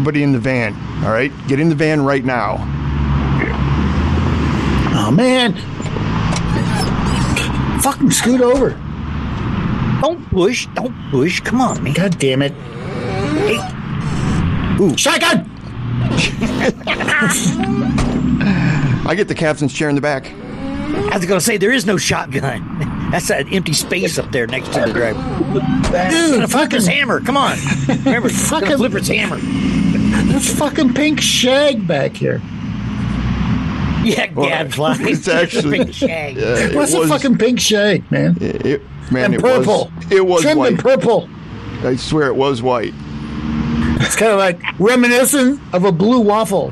everybody in the van. All right? Get in the van right now. Oh, man. Fucking scoot over. Don't push. Come on, man. God damn it. Hey. Ooh. Shotgun! I get the captain's chair in the back. I was going to say, there is no shotgun. That's that empty space up there next to the driver. Dude, Flipper's hammer. Come on. Remember, fucking Flipper's hammer. That's fucking pink shag back here. Yeah, gadfly. It's actually pink shag. What's a fucking pink shag, man? It purple. It was trimmed white. in purple. I swear it was white. It's kind of like reminiscent of a blue waffle.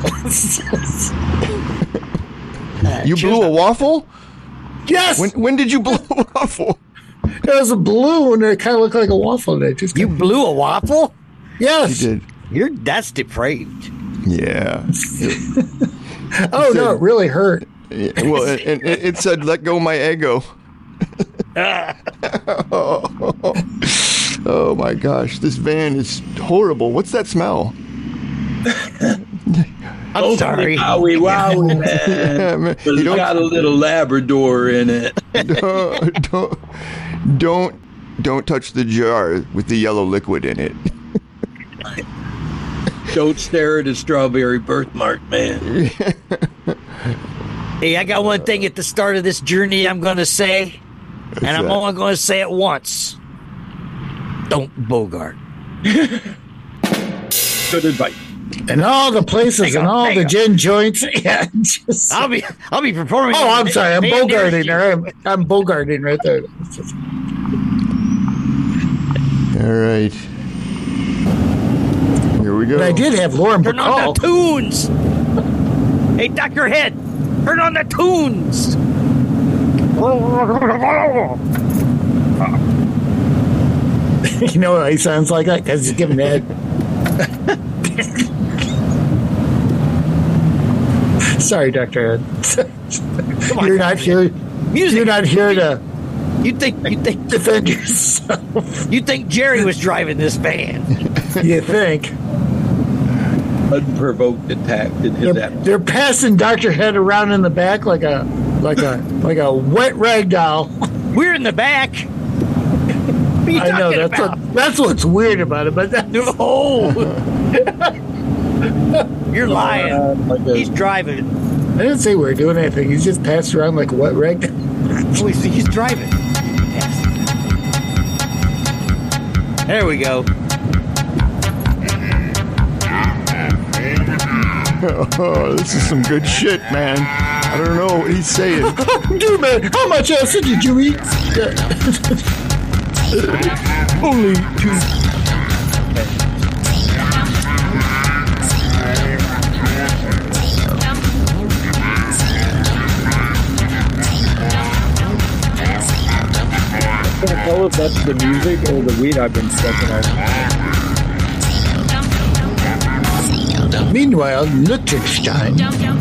You blew a waffle? Yes. When did you blow a waffle? It was a blue and it kind of looked like a waffle. And it just You blew a waffle? Yes. You did. That's depraved. Yeah. No, it really hurt. Yeah, well, and it said, "Let go my ego." Oh my gosh, this van is horrible. What's that smell? I'm sorry. Wowie, man. Yeah, man. But it's got a little Labrador in it. Don't touch the jar with the yellow liquid in it. Don't stare at a strawberry birthmark, man. Hey, I got one thing at the start of this journey I'm going to say, and I'm only going to say it once. Don't bogart. Good advice. And all the places and all the gin joints. Yeah, I'll be performing. Oh, I'm sorry. I'm bogarting her. I'm bogarting right there. All right. Here we go. But I did have Lauren Turn Bacall. on the tunes. Hey, Dr. Head, turn on the tunes. You know what he sounds like? Because he's giving head. Sorry, Dr. Head. You're not here. You're not here to. You think defend yourself? You think Jerry was driving this van? You think? Unprovoked attack in his atmosphere. They're passing Dr. Head around in the back like a wet rag doll. We're in the back. What are you I know talking that's what's weird about it, but no. You're lying. He's driving. I didn't say we were doing anything. He's just passed around like a wet rag doll. Oh, he's driving. Yes. There we go. Oh, this is some good shit, man. I don't know what he's saying. Dude, man, how much acid did you eat? Only 2. I can't tell if that's the music or the weed I've been smoking on. Meanwhile, Liechtenstein.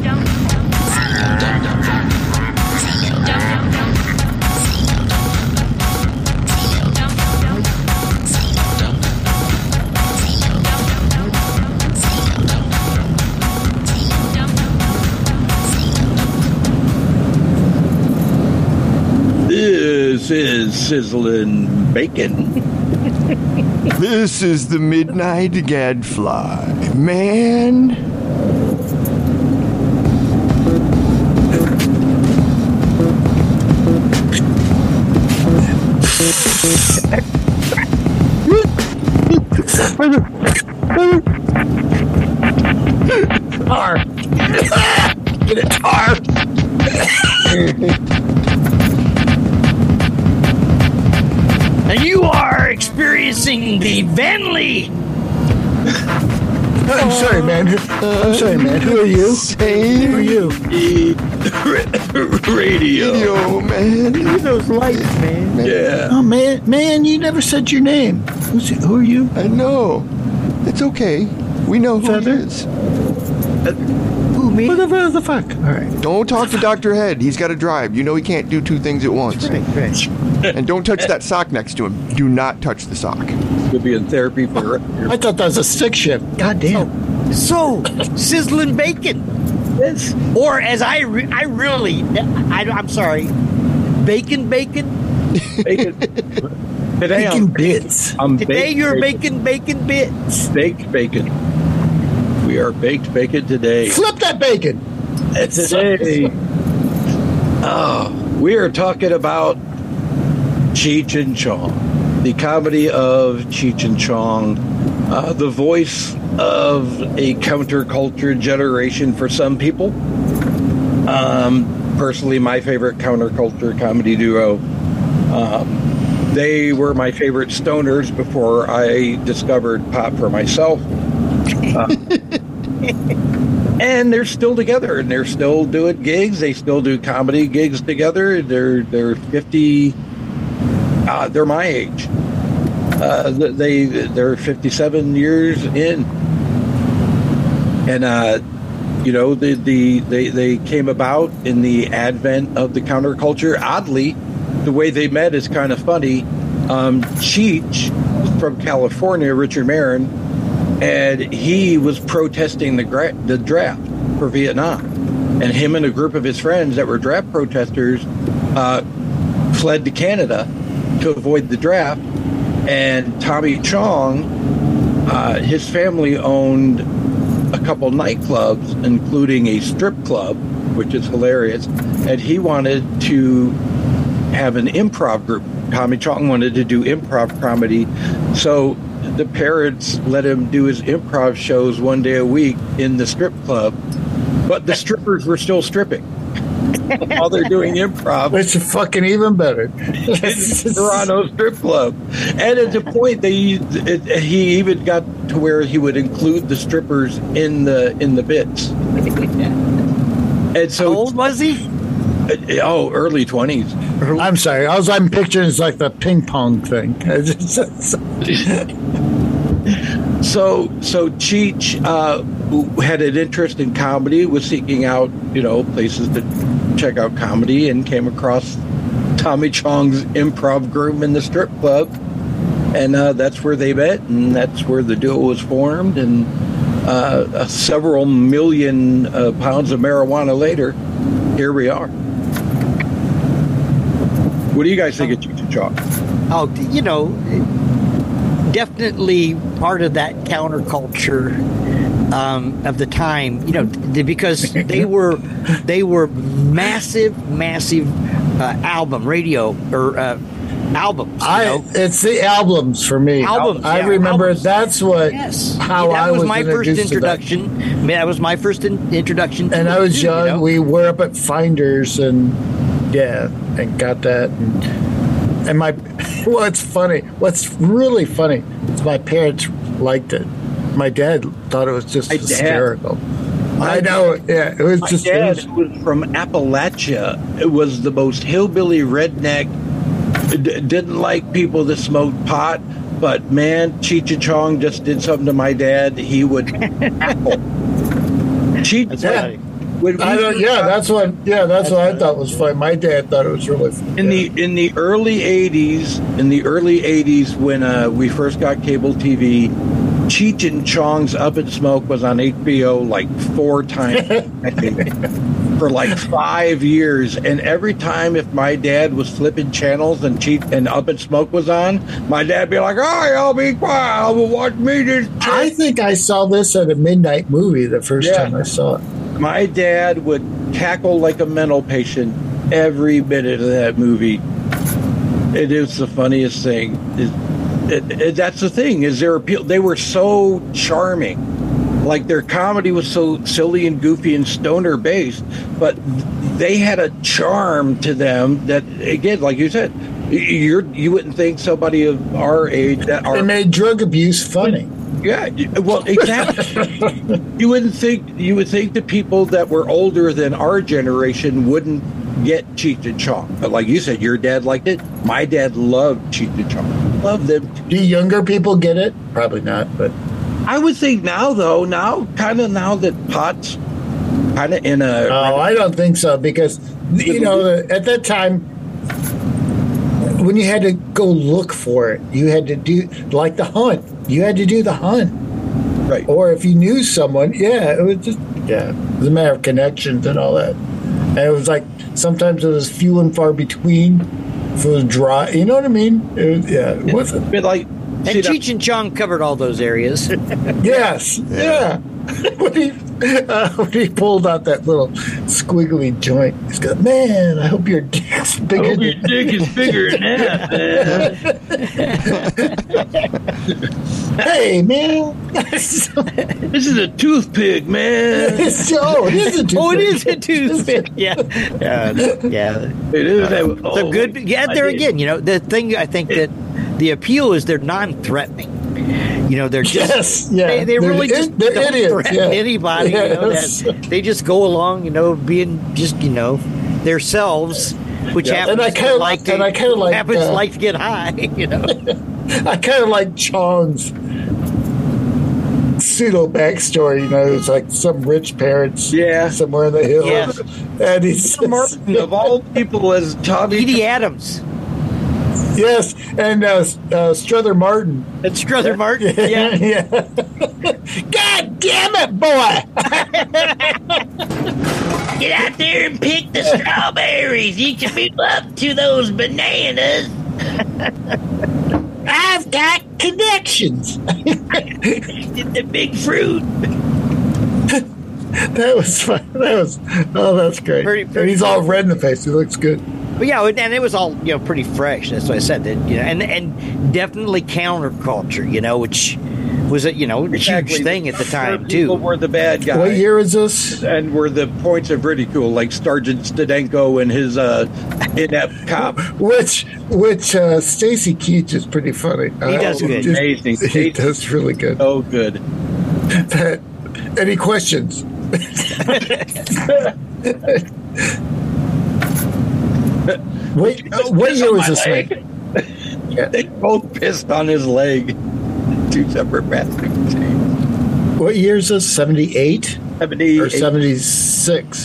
This is sizzling bacon. This is the Midnight Gadfly, man. Tar. Get it, tar. And you are experiencing the Vanley. I'm sorry, man. Who are you? Who are you? Radio. Yo, man. Look at those lights, man. Yeah. Oh, man, you never said your name. Who are you? I know. It's okay. We know who Feather? it is. Who, me. What the fuck? All right. Don't talk to Dr. Head. He's got to drive. You know he can't do two things at once. Right. And don't touch that sock next to him. Do not touch the sock. You'll be in therapy for I thought that was a stick shift. God damn. So, sizzling bacon. Yes. Or as I'm sorry, bacon. Bacon. Today, Bacon bits. I'm Today baked you're bacon. bacon bits. Baked bacon. We are baked bacon today. Flip that bacon. And today, we are talking about Cheech and Chong, the comedy of Cheech and Chong, the voice of a counterculture generation for some people. Personally, my favorite counterculture comedy duo. They were my favorite stoners before I discovered pot for myself. And they're still together, and they're still doing gigs. They still do comedy gigs together. They're 50. They're my age. They're 57 years in, and they came about in the advent of the counterculture. Oddly, the way they met is kind of funny. Cheech from California, Richard Marin, and he was protesting the draft for Vietnam. And him and a group of his friends that were draft protesters fled to Canada to avoid the draft. And Tommy Chong, his family owned a couple nightclubs, including a strip club, which is hilarious. And he wanted to have an improv group. Tommy Chong wanted to do improv comedy. So the parents let him do his improv shows one day a week in the strip club. But the strippers were still stripping while they're doing improv. Which is fucking even better. Toronto strip club. And at the point, he even got to where he would include the strippers in the bits. And so, How old was he? Early 20s. I'm sorry. All I'm picturing is like the ping pong thing. So Cheech who had an interest in comedy, was seeking out places to check out comedy, and came across Tommy Chong's improv group in the strip club, and that's where they met, and that's where the duo was formed, and several million pounds of marijuana later, here we are. What do you guys think of Cheech and Chong? Oh, definitely part of that counterculture of the time, because they were massive radio albums. It's the albums for me. Albums. I remember albums. That's what. Yes. How that I was my first introduction. That was my first introduction. And I was young. We were up at Finders, and got that. And my, it's funny. What's really funny is my parents liked it. My dad thought it was just hysterical. I know. Yeah, it was my just. Dad was from Appalachia. It was the most hillbilly redneck. Didn't like people that smoked pot, but man, Cheech and Chong just did something to my dad. He would tackle. Cheech. That's what I thought was funny. My dad thought it was really funny. In the early '80s, when we first got cable TV, Cheech and Chong's Up in Smoke was on HBO like 4 times, I think, for like 5 years. And every time if my dad was flipping channels and Up in Smoke was on, my dad'd be like, "Oh, I'll be quiet. I'll watch me this." I think I saw this at a midnight movie the first time I saw it. My dad would cackle like a mental patient every minute of that movie. It is the funniest thing. That's the thing, is they were so charming. Like, their comedy was so silly and goofy and stoner based, but they had a charm to them that, again, like you said, you wouldn't think somebody of our age they made drug abuse funny. Yeah, well, exactly. You would think the people that were older than our generation wouldn't get Cheech and Chong. But like you said, your dad liked it. My dad loved Cheech and Chong. Loved them. Do younger people get it? Probably not, but I would think now that pot's kind of in a. Oh, I don't think so because at that time when you had to go look for it, you had to do like the hunt. You had to do the hunt, right? Or if you knew someone, it was just it was a matter of connections and all that. And it was like sometimes it was few and far between. If it was dry, you know what I mean? It wasn't. Bit like. And Cheech and Chong covered all those areas. Yes, yeah. When he pulled out that little squiggly joint, he's got, man, I hope your dick's bigger. I hope your dick is bigger than that, man. Hey, man. This is a toothpick, man. It is a toothpick. Oh, it is a toothpick. Yeah. It is. So good. Yeah, there again, the thing I think that the appeal is they're non-threatening. They're just they really just don't threaten anybody. Yes. They just go along, being just themselves, which happens I kind of like to get high. I kind of like Chong's pseudo backstory. It's like some rich parents, somewhere in the hills, and he's Martin of all people as Tommy Edie Adams. Yes, and Strother Martin. It's Strother Martin. Yeah. God damn it, boy! Get out there and pick the strawberries. You can move up to those bananas. I've got connections. The big fruit. That was fun. That's great. And he's all red in the face. He looks good. But and it was all pretty fresh. That's what I said. That and definitely counterculture. Which was a huge thing at the time too. People were the bad guys. What year is this? And were the points of ridicule, like Sergeant Stadenko and his inept cop. Which Stacy Keach is pretty funny. He does good. Amazing. He does really good. Oh, good. Any questions? What year was this thing? They both pissed on his leg. Two separate bastards. What year is this? 78? 78. Or 76?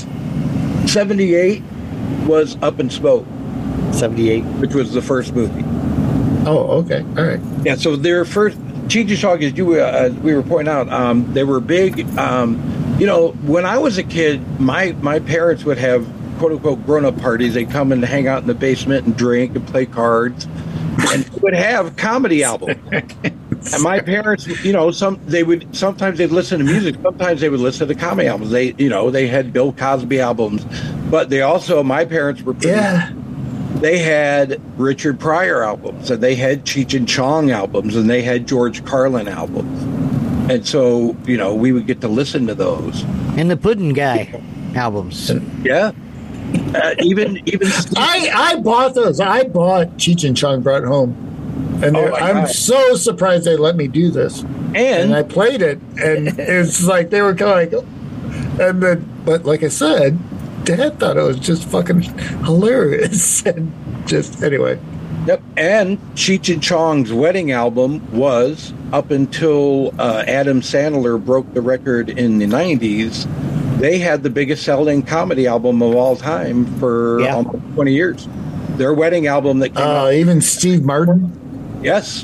78 was Up in Smoke. 78. Which was the first movie. Oh, okay. All right. Yeah, so their first... Cheech and Chong, as we were pointing out, they were big. When I was a kid, my parents would have quote-unquote grown-up parties. They'd come and hang out in the basement and drink and play cards. And they would have comedy albums. And my parents, sometimes they'd listen to music. Sometimes they would listen to comedy albums. They had Bill Cosby albums. But they also, my parents were they had Richard Pryor albums. And they had Cheech and Chong albums. And they had George Carlin albums. And so, we would get to listen to those. And the Puddin' Guy albums. Yeah. Even I bought those. I bought Cheech and Chong Brought Home, and I'm so surprised they let me do this. And I played it, and it's like they were kind of like, and then, but like I said, Dad thought it was just fucking hilarious, and just anyway. Yep. And Cheech and Chong's wedding album was up until Adam Sandler broke the record in the 90s. They had the biggest selling comedy album of all time for almost 20 years. Their wedding album that came out. Even Steve Martin? Yes.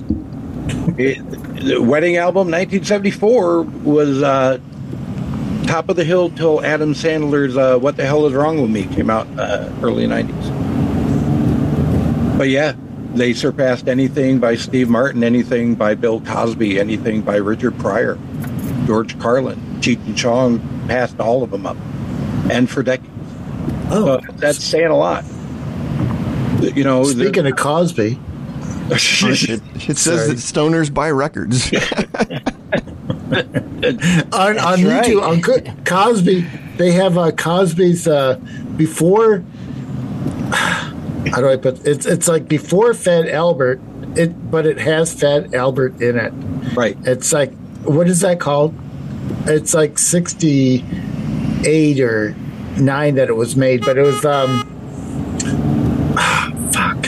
The wedding album, 1974, was top of the hill till Adam Sandler's What the Hell Is Wrong With Me came out early 90s. But yeah, they surpassed anything by Steve Martin, anything by Bill Cosby, anything by Richard Pryor, George Carlin. Cheech and Chong passed all of them up, and for decades. So that's saying a lot. Speaking of Cosby, it says that stoners buy records. on YouTube, on Cosby, they have Cosby's before. How do I put it's like before Fat Albert, but it has Fat Albert in it. Right. It's like, what is that called? It's like 68 or 9 that it was made, but it was fuck.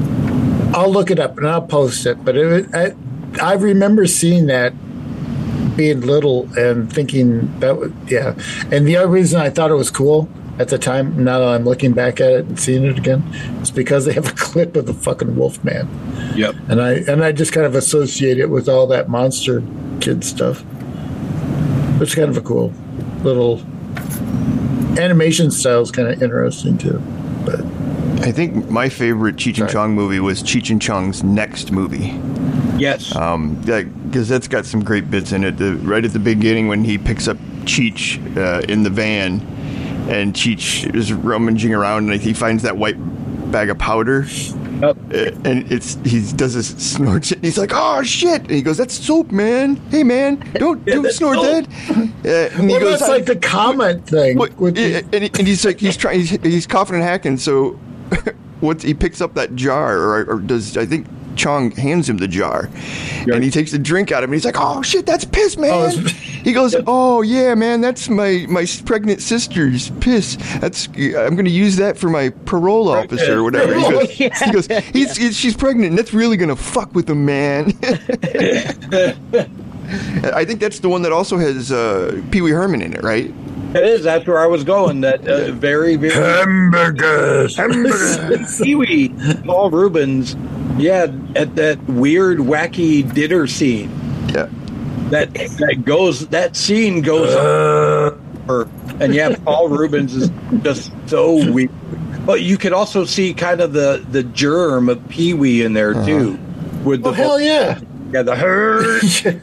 I'll look it up and I'll post it. But I remember seeing that being little and thinking that was, yeah. And the other reason I thought it was cool at the time, now that I'm looking back at it and seeing it again, is because they have a clip of the fucking Wolfman. Yep. And I just kind of associate it with all that Monster Kid stuff. It's kind of a cool little animation style is kind of interesting too. But I think my favorite Cheech and Chong movie was Cheech and Chong's next movie. Yes. Because that's got some great bits in it. Right at the beginning when he picks up Cheech in the van, and Cheech is rummaging around and he finds that white bag of powder. Yep. And he does this snort and he's like, "Oh shit!" And he goes, "That's soap, man. Hey man, don't snort that." And he goes, that's like the comment thing. And he's like, he's coughing and hacking. So he picks up that jar, or does I think Chong hands him the jar, and he takes a drink out of it. And he's like, "Oh shit, that's piss, man." He goes, "Oh yeah, man, that's my pregnant sister's piss. I'm going to use that for my parole officer or whatever." He goes, she's pregnant, and that's really going to fuck with him, man. I think that's the one that also has Pee Wee Herman in it, right? It is. That's where I was going. That very, very hamburgers. Pee Wee, Paul Reubens. Yeah, at that weird, wacky dinner scene. Yeah. That scene goes on. And yeah, Paul Reubens is just so weird. But you could also see kind of the germ of Pee Wee in there too. With the hell yeah. Yeah, the hurt.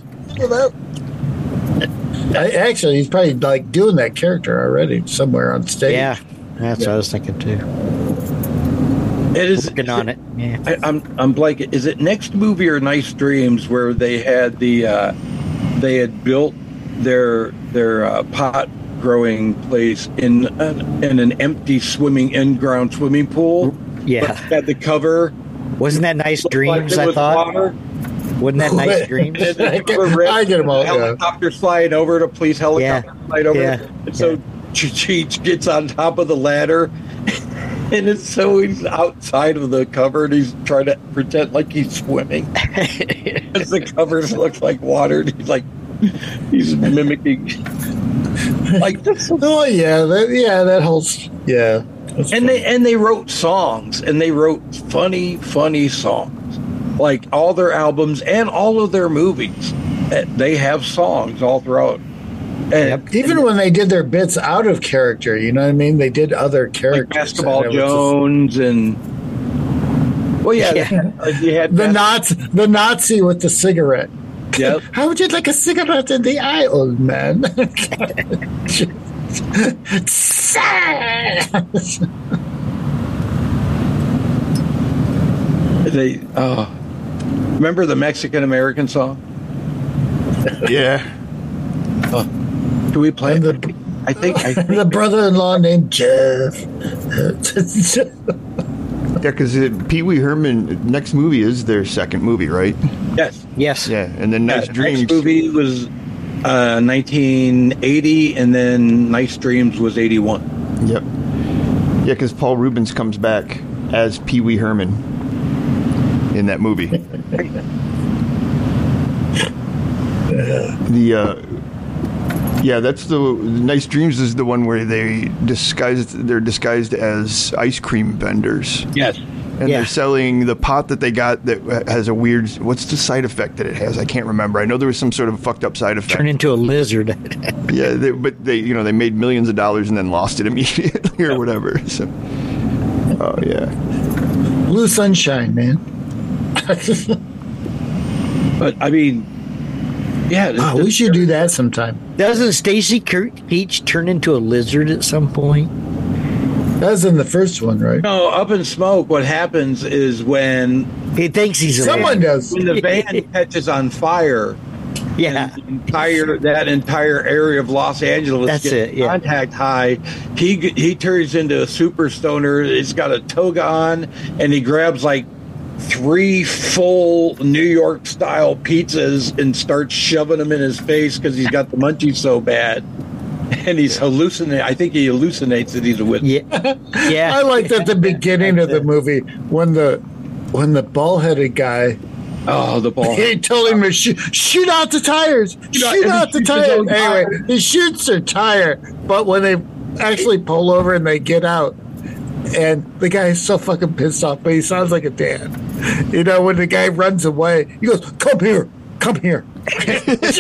Actually, he's probably like doing that character already somewhere on stage. Yeah, that's what I was thinking too. It is working on it. Yeah. I'm blanking. Is it next movie or Nice Dreams where they had they had built their pot growing place in an empty in-ground swimming pool? Yeah, but had the cover. Wasn't that Nice Dreams? Like I thought. Water. Wasn't that Nice Dreams? I get them all. Helicopter flying over, a police helicopter flying over. Yeah. And so Cheech gets on top of the ladder. And he's outside of the cover, and he's trying to pretend like he's swimming. As the covers look like water, and he's mimicking. Like this. Oh yeah, that whole And they wrote songs, and they wrote funny songs. Like all their albums and all of their movies, they have songs all throughout. And even when they did their bits out of character, you know what I mean? They did other characters. Like Basketball Jones and... Well, you had the Nazi with the cigarette. Yep. How would you like a cigarette in the eye, old man? Remember the Mexican-American song? Yeah. Do we play it? I think the brother-in-law named Jeff. Yeah, because Pee Wee Herman next movie is their second movie, right? Yes. Yeah, and then Nice Dreams. Next movie was 1980, and then Nice Dreams was 81. Yep. Yeah, because Paul Reubens comes back as Pee Wee Herman in that movie. That's the Nice Dreams is the one where they're disguised as ice cream vendors. Yes. And they're selling the pot that they got that has a weird, what's the side effect that it has? I can't remember. I know there was some sort of fucked up side effect. Turn into a lizard. But they made millions of dollars and then lost it immediately or whatever. So, Blue Sunshine, man. But I mean, we should do that sometime. Doesn't Stacy Keach turn into a lizard at some point? That was in the first one, right? No, Up in Smoke, what happens is when... He thinks he's a Someone does. When the van catches on fire... Yeah. That entire area of Los Angeles gets contact high. He turns into a super stoner. He's got a toga on, and he grabs like 3 full New York style pizzas and starts shoving them in his face because he's got the munchies so bad. And he's hallucinating. I think he hallucinates that he's a witness. Yeah. I liked at the beginning of the movie when the bald-headed guy Oh, the ball. He told him to shoot out the tires. Shoot out the tires. Anyway, he shoots their tire, but when they actually pull over and they get out, and the guy is so fucking pissed off, but he sounds like a dad. You know, when the guy runs away, he goes, "Come here, come here." And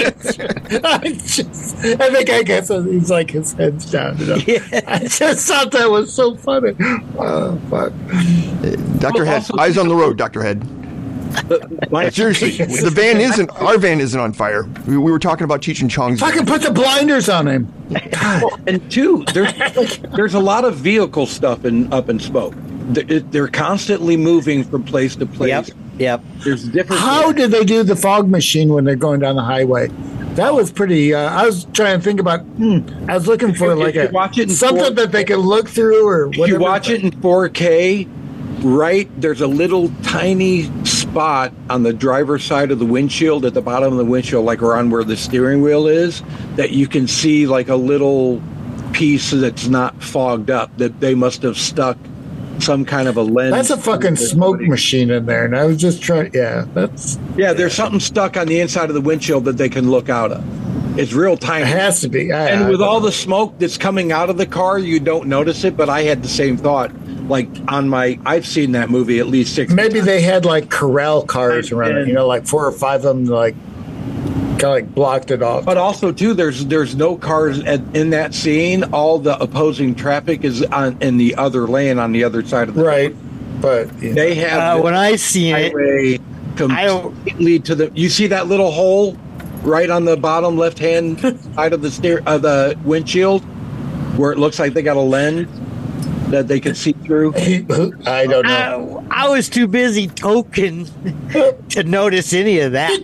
the guy gets, he's like, his head's down. You know? Yeah. I just thought that was so funny. Oh, fuck. Dr. Head, eyes on the road, Dr. Head. Seriously, our van isn't on fire. We were talking about Cheech and Chong's. Fucking put the blinders on him. Well, and two, there's a lot of vehicle stuff up in smoke. They're constantly moving from place to place. Yep. There's different. How did they do the fog machine when they're going down the highway? That was pretty. I was trying to think about. I was looking for something that they could look through or whatever. If you watch it in 4K, right, there's a little tiny spot on the driver's side of the windshield at the bottom of the windshield, like around where the steering wheel is, that you can see like a little piece that's not fogged up, that they must have stuck some kind of a lens. That's a fucking smoke machine in there, and I was just trying. There's something stuck on the inside of the windshield that they can look out of. It's real tiny. It has to be. And with all the smoke that's coming out of the car, you don't notice it, but I had the same thought. Like I've seen that movie at least 6 Maybe times. They had like corral cars around it, like 4 or 5 of them, like kind of like blocked it off. But also too, there's no cars in that scene. All the opposing traffic is in the other lane on the other side of the right. But they have when I see it, completely to the. You see that little hole right on the bottom left hand side of the windshield, where it looks like they got a lens that they could see through. I don't know. I was too busy toking to notice any of that.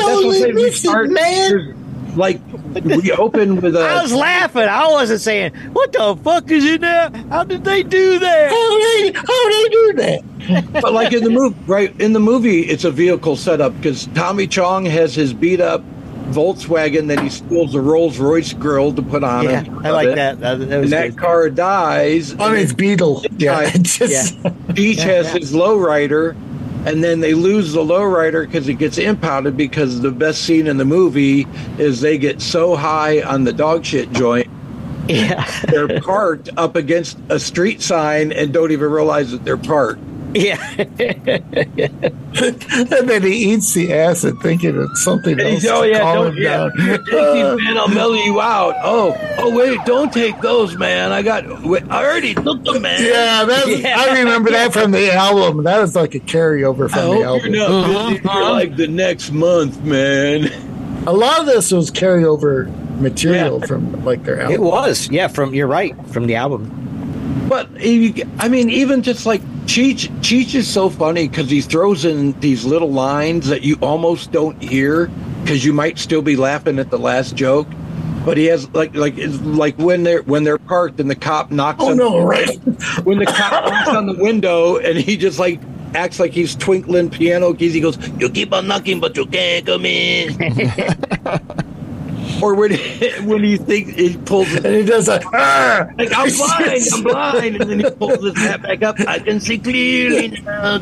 Man. Like we opened with I was laughing. I wasn't saying, "What the fuck is in there? How did they do that? How they do that?" But like in the movie, it's a vehicle setup because Tommy Chong has his beat up Volkswagen that he steals a Rolls Royce grill to put on him. I like that. That car dies on his Beetle. Cheech has his lowrider, and then they lose the lowrider because it gets impounded. Because the best scene in the movie is they get so high on the dog shit joint. Yeah, they're parked up against a street sign and don't even realize that they're parked. Yeah. And then he eats the acid thinking it's something else. Don't down. Take these, man, I'll mellow you out. Oh, wait, don't take those, man. I already took them, man. I remember that from the album. That was like a carryover from the album. You're not busy for like the next month, man. A lot of this was carryover material from like their album. It was, you're right, from the album. But I mean, even just like Cheech is so funny because he throws in these little lines that you almost don't hear because you might still be laughing at the last joke. But he has like when they're parked and the cop knocks. When the cop knocks on the window and he just like acts like he's twinkling piano keys. He goes, "You keep on knocking, but you can't come in." Or when he thinks he pulls it, and he does like I'm blind, and then he pulls his hat back up. I can see clearly now.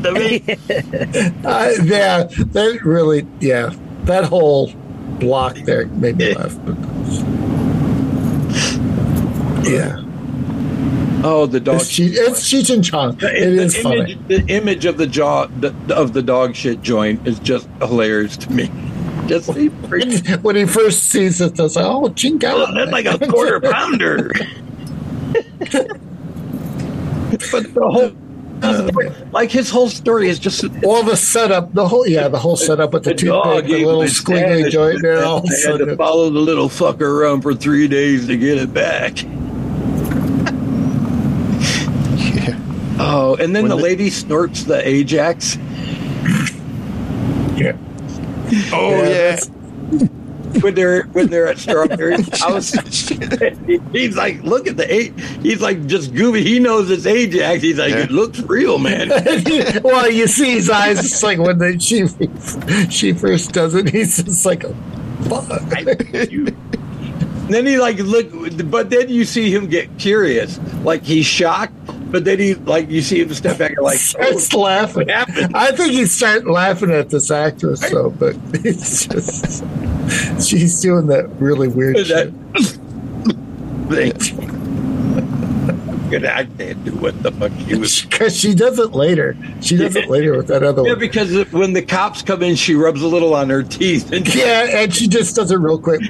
That really, that whole block there made me laugh. Yeah. Oh, the dog. It's Cheech and Chong. It is funny. The image of the dog shit joint is just hilarious to me. Just when he first sees it, it's like, "Oh, chink out!" That's like a quarter pounder. But the whole, like his whole story is just all the setup, the whole setup with the toothpick, the little squiggly joint there. I had to follow the little fucker around for 3 days to get it back. Oh, and then the lady snorts the Ajax. Yeah. Oh yeah. When they're at Strawberry's house, he's like, "Look at the He's like, just goofy. He knows it's Ajax. He's like, "It looks real, man." Well, you see his eyes. It's like when she first does it. He's just like, "Fuck." Then he like look, but then you see him get curious. Like he's shocked, but then he you see him step back and starts laughing. I think he started laughing at this actress, but it's just she's doing that really weird shit. I can't do what the fuck she was. Because she does it later. She does it later with that other one. Yeah, because when the cops come in, she rubs a little on her teeth. And she just does it real quick.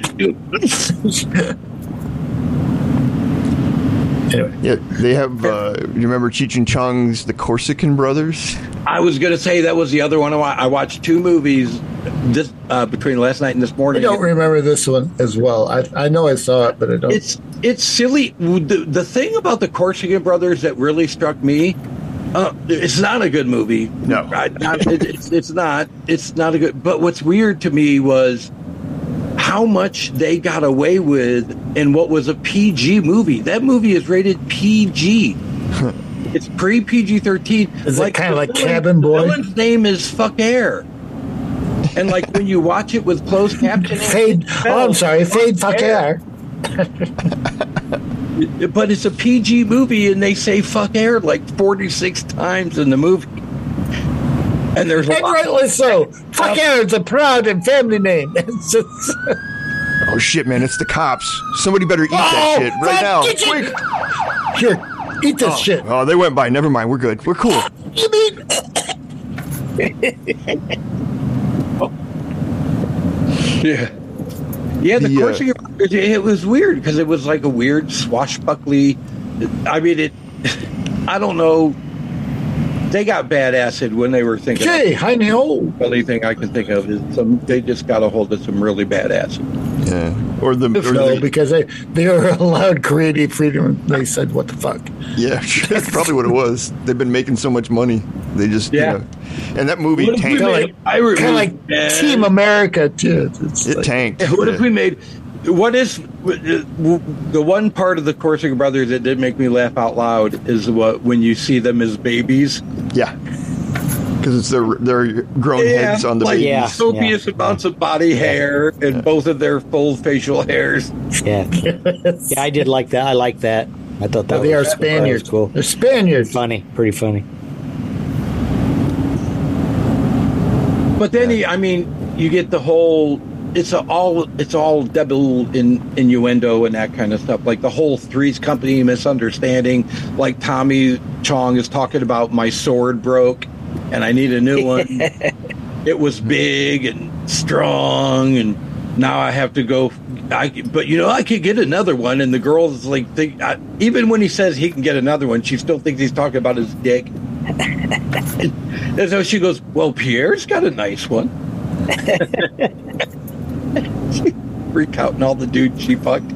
Anyway. Yeah, they have. You remember Cheech and Chong's The Corsican Brothers? I was going to say that was the other one. I watched 2 movies between last night and this morning. I don't remember this one as well. I know I saw it, but I don't. It's silly. The thing about The Corsican Brothers that really struck me, it's not a good movie. No, it's not. It's not a good. But what's weird to me was how much they got away with in what was a PG movie. That movie is rated PG. It's pre-PG-13. Is it kind of like Cabin Boy? The villain's name is Fuck Air. And when you watch it with closed captioning... Fade Fuck Air. But it's a PG movie, and they say Fuck Air 46 times in the movie. And there's rightly so. Fuck Air is a proud and family name. Oh shit, man! It's the cops. Somebody better eat that shit right now. Quick! Here, eat this shit. Oh, they went by. Never mind. We're good. We're cool. You mean? Yeah. The Corsican. It was weird because it was like a weird swashbuckly. I mean, I don't know. They got bad acid when they were thinking. Hey, I know. The only thing I can think of is they just got a hold of some really bad acid. Yeah, because they were allowed creative freedom. They said, "What the fuck?" Yeah, that's probably what it was. They've been making so much money. They just and that movie tanked. Kind of like Team America too. It tanked. What if we made? What is the one part of the Corsican Brothers that did make me laugh out loud is when you see them as babies. Yeah, because it's their grown heads on the babies. Copious amounts of body hair and both of their full facial hairs. Yeah, yeah, I did like that. I like that. I thought that they are Spaniards. Was cool. They're Spaniards. Pretty funny. But then you get the whole. It's all double innuendo and that kind of stuff. Like the whole Three's Company misunderstanding. Like Tommy Chong is talking about my sword broke and I need a new one. It was big and strong and now I have to go. I could get another one. And the girl's even when he says he can get another one, she still thinks he's talking about his dick. And so she goes, well, Pierre's got a nice one. Recounting all the dudes she fucked.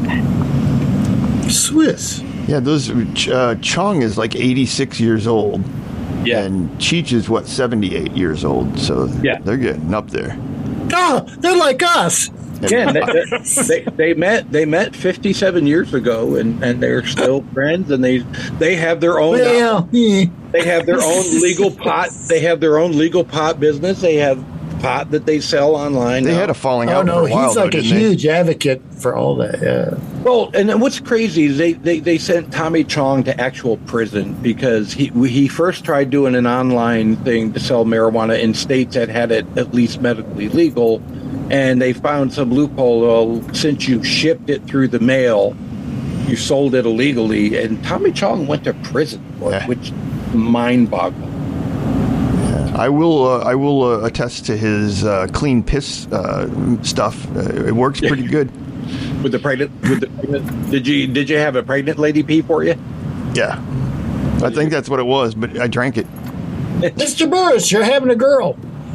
Swiss. Yeah, those Chong is 86 years old. Yeah. And Cheech is 78 years old. So they're getting up there. Oh, they're like us. Yeah, they met 57 years ago, and they're still friends, and they have their own. They have their own legal pot. They have their own legal pot business. They have pot that they sell online. They had a falling out. Oh no, he's like a huge advocate for all that. Yeah. Well, and then what's crazy is they sent Tommy Chong to actual prison because he first tried doing an online thing to sell marijuana in states that had it at least medically legal. And they found some loophole. Since you shipped it through the mail, you sold it illegally. And Tommy Chong went to prison for it, which mind-boggling. Yeah. I will attest to his clean piss stuff. It works pretty good. With the pregnant, did you have a pregnant lady pee for you? Yeah, I think that's what it was. But I drank it. Mr. Burris, you're having a girl.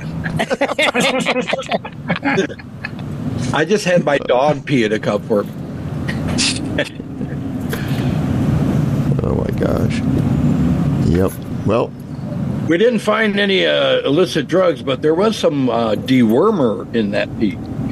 I just had my dog pee in a cup for me. Oh my gosh. Yep. Well, we didn't find any illicit drugs, but there was some dewormer in that pee.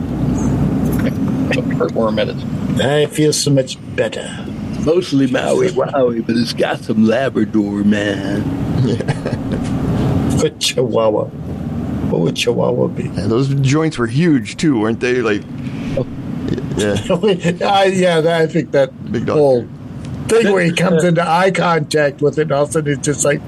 Some heartworm medicine. I feel so much better. Mostly Maui Wowie, but it's got some Labrador, man. For Chihuahua. What would Chihuahua be? Yeah, those joints were huge too, weren't they? Yeah, I think that big whole thing where he comes into eye contact with it, and all of a sudden it's just like.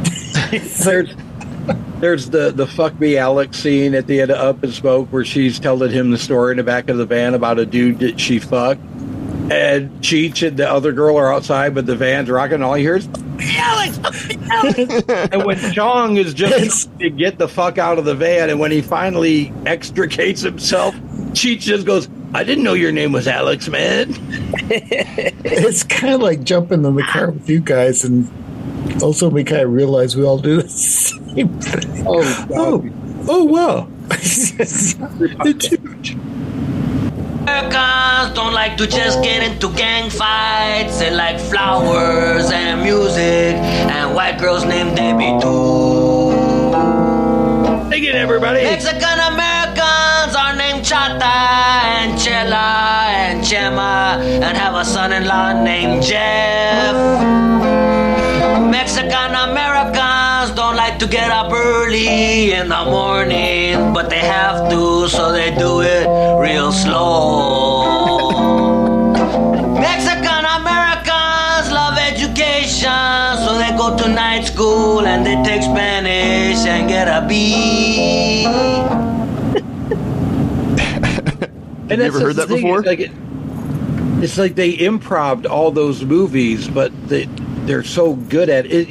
There's the fuck me Alex scene at the end of Up in Smoke where she's telling him the story in the back of the van about a dude that she fucked. And Cheech and the other girl are outside, but the van's rocking, and all he hears, Alex! And when Chong is just to get the fuck out of the van, and when he finally extricates himself, Cheech just goes, I didn't know your name was Alex, man. It's kind of like jumping in the car with you guys, and also we kind of realize we all do the same thing. Oh, wow. It's huge. Americans don't like to just get into gang fights. They like flowers and music and white girls named Debbie too. Sing it, everybody. Mexican Americans are named Chata and Chela and Chema and have a son-in-law named Jeff. Mexican Americans don't like to get up early in the morning, but they have to, so they do it real slow. Mexican Americans love education, so they go to night school and they take Spanish and get a B. Have you ever heard that before? It's like they improv'd all those movies, but they're so good at it,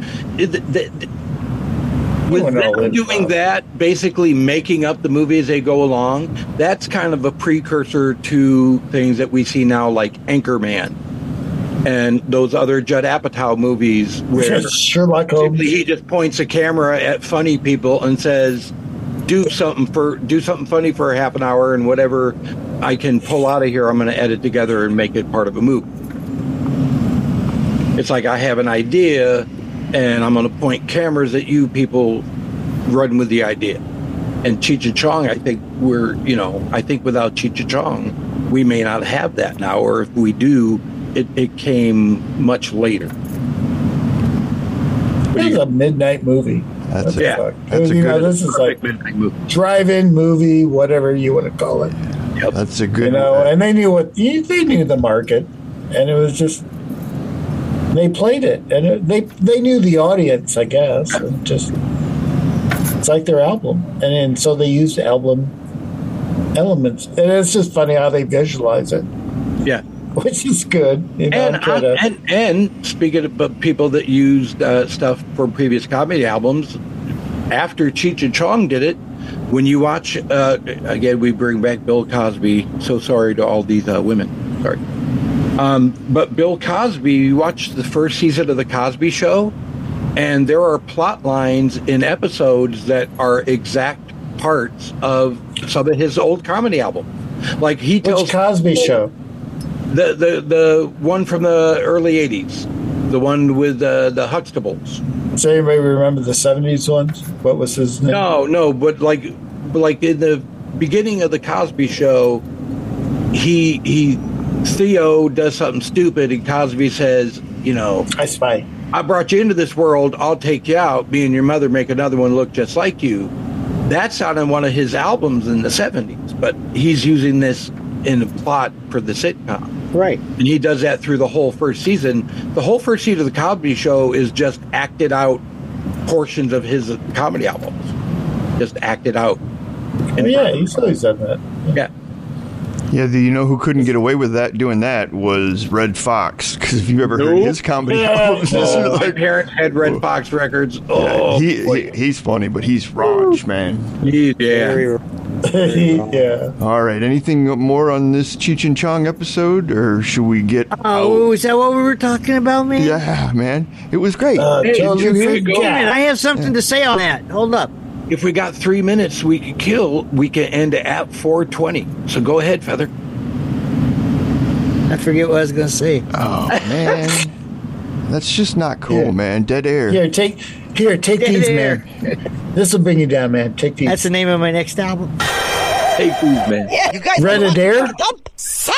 with them doing that, basically making up the movie as they go along. That's kind of a precursor to things that we see now, like Anchorman and those other Judd Apatow movies where Sherlock Holmes, he just points a camera at funny people and says, do something funny for a half an hour, and whatever I can pull out of here, I'm going to edit together and make it part of a movie. It's like I have an idea, and I'm going to point cameras at you people, run with the idea. And Cheech and Chong, I think without Cheech and Chong, we may not have that now, or if we do, it came much later. It's a midnight movie. That's a this is like midnight movie, drive-in movie, whatever you want to call it. Yep. That's a good. And they knew they knew the market, and it was just. They played it, and they knew the audience, I guess. And just it's like their album, and so they used album elements, and it's just funny how they visualize it. Yeah, which is good. And speaking of people that used stuff from previous comedy albums, after Cheech and Chong did it, when you watch again, we bring back Bill Cosby. So sorry to all these women. Sorry. But Bill Cosby, you watch the first season of The Cosby Show, and there are plot lines in episodes that are exact parts of some of his old comedy albums. Like he tells... Which Cosby Show? The one from the early 80s. The one with the Huxtables. Does anybody remember the 70s ones? What was his name? No, but like in the beginning of The Cosby Show, Theo does something stupid, and Cosby says, I spy. I brought you into this world, I'll take you out. Me and your mother make another one look just like you. That's on one of his albums in the 70s, but he's using this in the plot for the sitcom. Right. And he does that through the whole first season. The whole first season of The Cosby Show is just acted out portions of his comedy albums. Just acted out. He's always done that. Yeah. Yeah, who couldn't get away with doing that was Red Fox. Because if you've ever heard his comedy albums, my parents had Red Fox records. Oh, he's funny, but he's raunch, man. Yeah. All right. Anything more on this Cheech and Chong episode, or should we get? Oh, is that what we were talking about, man? Yeah, man. It was great. Hey, I have something to say on that. Hold up. If we got 3 minutes, we can end at 4:20. So go ahead, Feather. I forget what I was going to say. Oh man, that's just not cool, man. Dead air. Here, take these, man. This will bring you down, man. Take these. That's the name of my next album. Take these, man. Yeah, you guys. Red Adair. Say.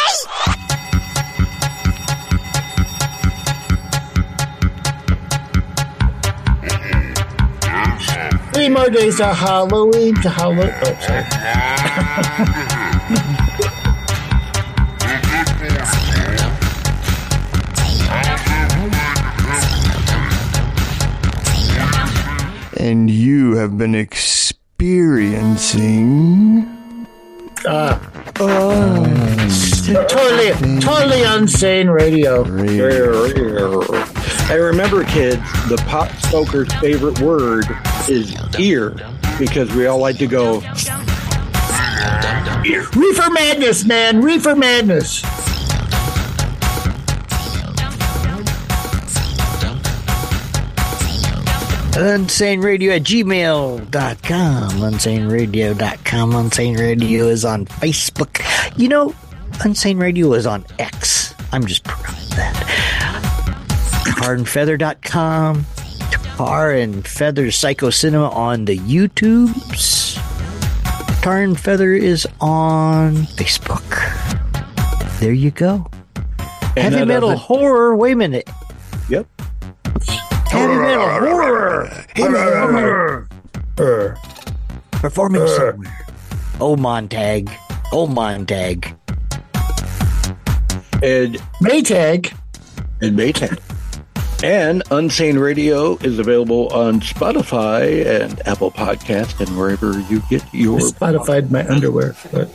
3 more days to Halloween. Oh, sorry. and you have been experiencing... totally insane radio. I remember, kids, the pot smoker's favorite word is ear, because we all like to go... Reefer madness, man. Reefer madness. UnsaneRadio@gmail.com. UnsaneRadio.com. Unsane Radio is on Facebook. You know, Unsane Radio is on X. I'm just proud of that. TarAndFeather.com. Tar and Feather Psycho Cinema on the YouTubes. Tar and Feather is on Facebook. There you go. And heavy metal horror. Wait a minute. Yep. Heavy metal horror. Performing somewhere. Oh, Montag. And Maytag. And Unsane Radio is available on Spotify and Apple Podcast and wherever you get your... Spotify'd my underwear. But...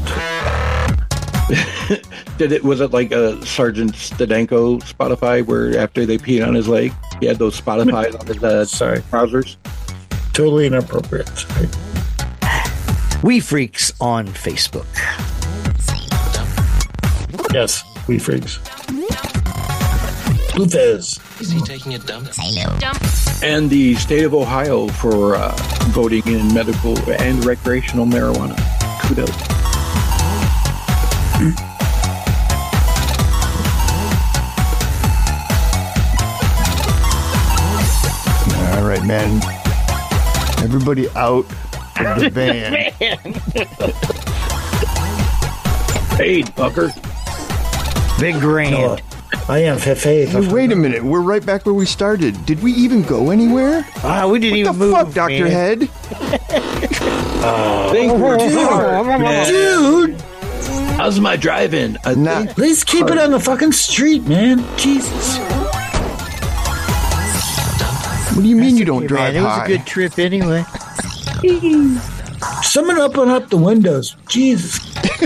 Was it like a Sergeant Stadenko Spotify where after they peed on his leg, he had those Spotify's on his trousers? Totally inappropriate. Sorry. We Freaks on Facebook. Yes, We Freaks. Blue Fizz. Is he taking a dump? And the state of Ohio for voting in medical and recreational marijuana. Kudos. All right, man. Everybody out of the van. Hey, fucker. Big grand. No, I am Fefe. Hey, wait a minute. We're right back where we started. Did we even go anywhere? We didn't even move. What the fuck, Dr. Head? Dude! How's my driving? Please keep it on the fucking street, man. Jesus. What do you mean you don't drive high? It was a good trip anyway. Someone open up the windows. Jesus.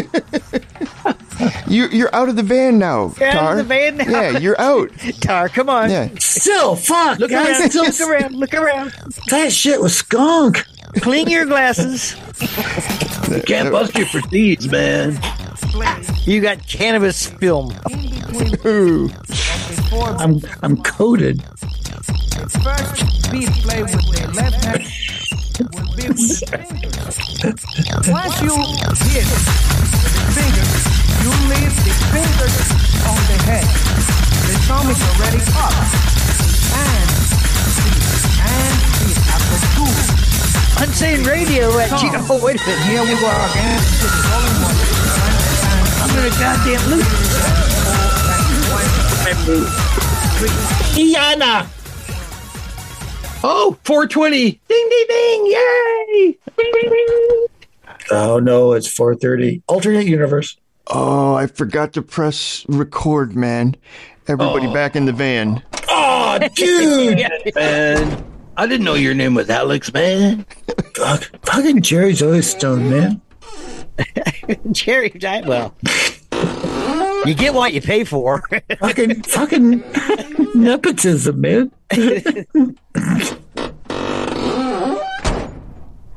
You're out of the van now, You're Tar. out of the van now? Yeah, you're out. Tar, come on. Yeah. Still, fuck. Look guys, around. Look around. That shit was skunk. Clean your glasses. You can't bust you for seeds, man. You got cannabis film. I'm coated. First beat play with their left hand will be with the fingers. Once you hit the fingers, you leave the fingers on the head. The thumb is already up. And feet after two. Unsane Radio at oh, wait a minute. Here we go again. I'm gonna goddamn lose. Iana. Oh, 420. Ding, ding, ding. Yay. Oh, no, it's 4:30. Alternate universe. Oh, I forgot to press record, man. Everybody back in the van. Oh, dude. Man, I didn't know your name was Alex, man. Fucking Jerry's always stoned, man. Jerry, well, you get what you pay for. fucking nepotism, man.